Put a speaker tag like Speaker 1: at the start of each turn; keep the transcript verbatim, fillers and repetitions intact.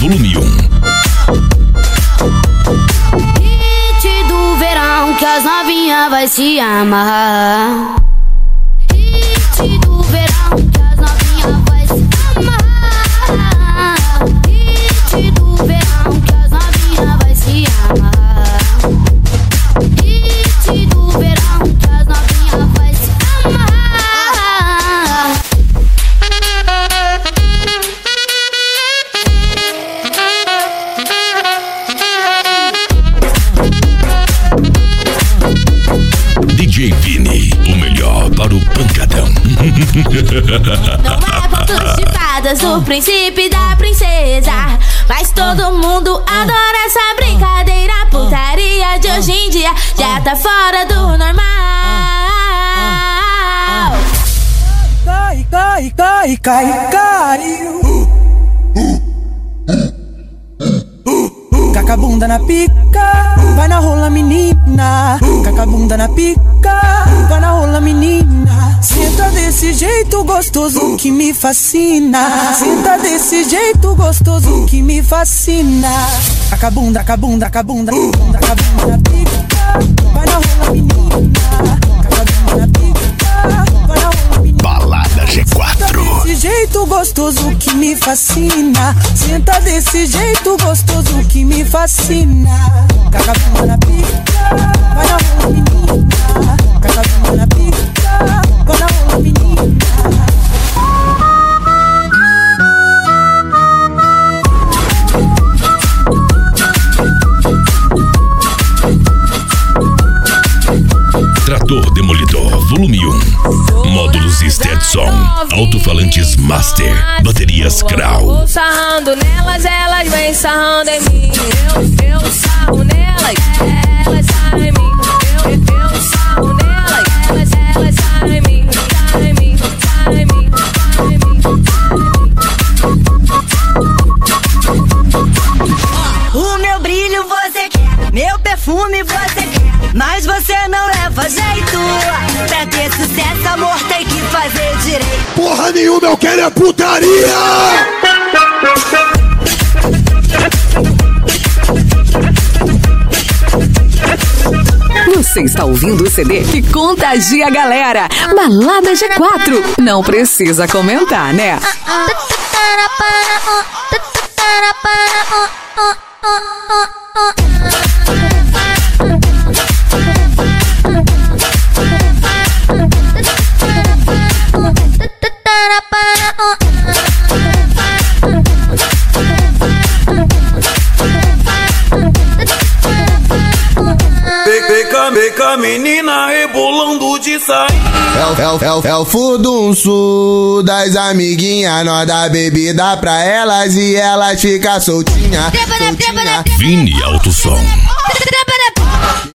Speaker 1: volume um.
Speaker 2: Hit do verão que as novinhas vai se amarrar. Hit do verão que as novinhas vai se amarrar. Hit do verão que as novinhas vai se amarrar. Hit do verão que as novinhas vai se amarrar.
Speaker 1: D J Vini, o melhor para o pancadão.
Speaker 2: Não é contos de fadas do príncipe e da princesa, mas todo mundo adora essa brincadeira. Putaria de hoje em dia já tá fora do normal.
Speaker 3: Cai, cai, cai, cai, caiu. Caca a bunda na pica, vai na rola menina. Caca a bunda na pica, vai na rola menina. Senta desse jeito gostoso que me fascina. Senta desse jeito gostoso que me fascina. Caca a bunda, caca a bunda, caca a bunda, caca a bunda na pica, vai na rola menina. Caca a bunda na pica, vai na rola menina.
Speaker 1: Balada G quatro.
Speaker 3: Desse jeito gostoso que me fascina. Senta desse jeito gostoso que me fascina. Caca a bunda na pica, vai na rola menina. Caca a bunda na pica, vai na rola menina.
Speaker 1: Trator Demolidor, volume um. Módulos Stetson, alto-falantes Master, baterias Krau.
Speaker 4: Vou sarrando nelas, elas vêm sarrando em mim. Eu, eu sarro nelas, elas sarram em mim. Eu, eu sarro nelas, elas, elas sarram em mim. Sarram em mim, sarram em mim, sarram em mim.
Speaker 5: O meu brilho você quer, meu perfume você quer, mas você não leva jeito. Pra ter sucesso, amor, tem que fazer direito.
Speaker 6: Porra nenhuma, eu quero é putaria!
Speaker 7: Você está ouvindo o C D que contagia a galera. Balada G quatro. Não precisa comentar, né?
Speaker 8: Vem cá, vem cá, menina, rebolando de sair.
Speaker 6: É o, é o, é o, é o furdunço das amiguinhas. Nós dá bebida pra elas e elas ficam soltinha, soltinha.
Speaker 1: Vini Alto Som.